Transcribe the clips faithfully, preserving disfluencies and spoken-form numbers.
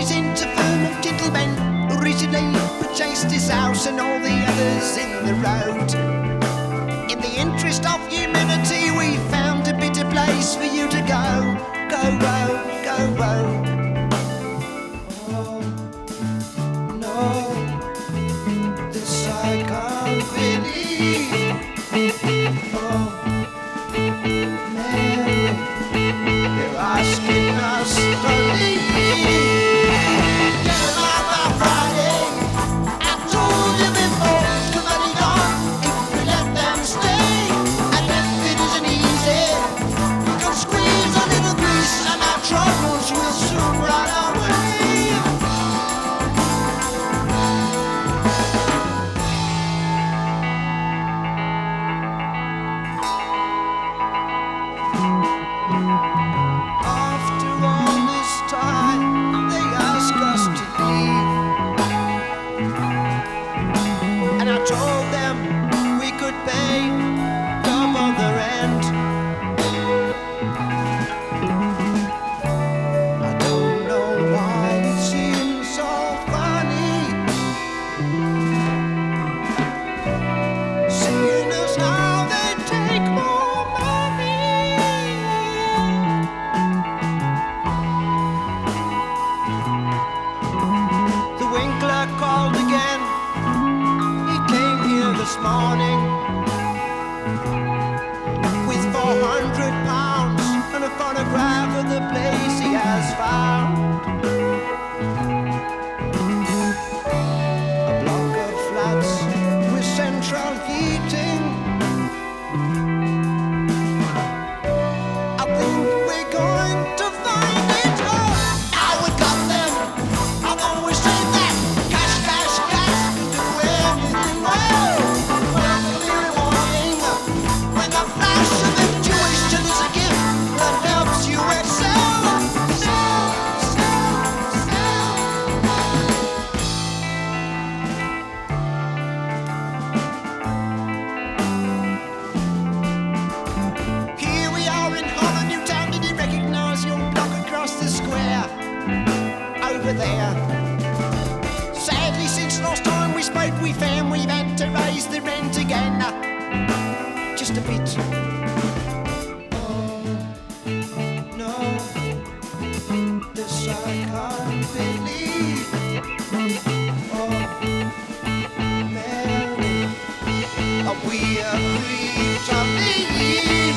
He's into firm of gentlemen. Originally purchased his house and all the others in the road. In the interest of humanity, we found a better place for you to go. Go, go, go, go. Oh, no, this I can't believe. Oh, Mary, they're asking us to leave. This morning with four hundred pounds and a photograph of the place he has found. A block of flats with central heating. I think we're going to find it. Oh, now we got them. I've always said that. Cash, cash, cash can do anything well. There. Sadly, since last time we spoke, we found we've had to raise the rent again. Just a bit. Oh, no, this I can't believe. Oh, Mary, we agreed to leave.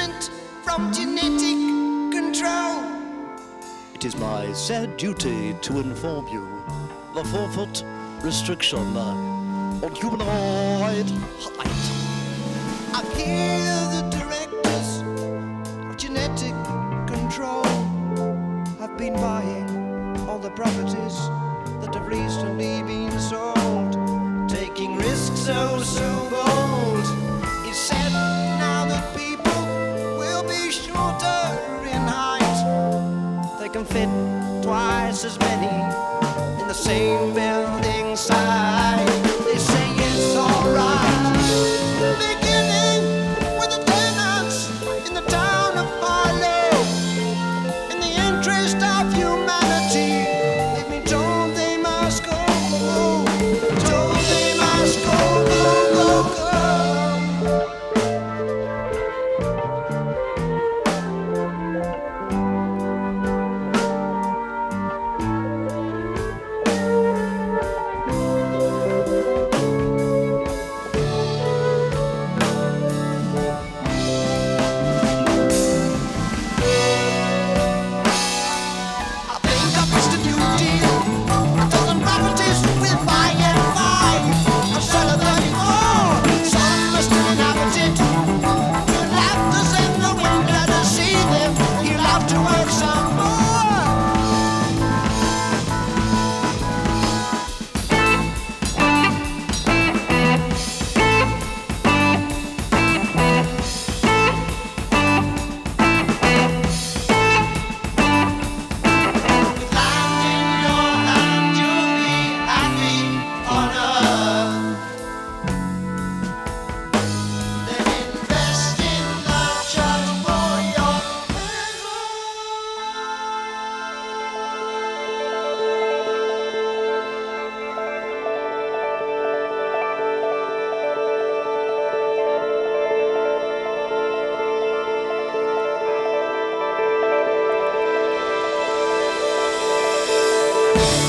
exempt from genetic control. It is my sad duty to inform you the four-foot restriction uh, on humanoid height. I hear the directors of genetic control have been buying all the properties that have recently been sold, taking risks so, so bold. It's said now that people will be shorter in height. They can fit twice as many in the same building site. They say it's alright, beginning with the tenants in the town of Harlow. In the interest of humanity, they've been told they must go, told they must go, go, go, go. We'll be right back.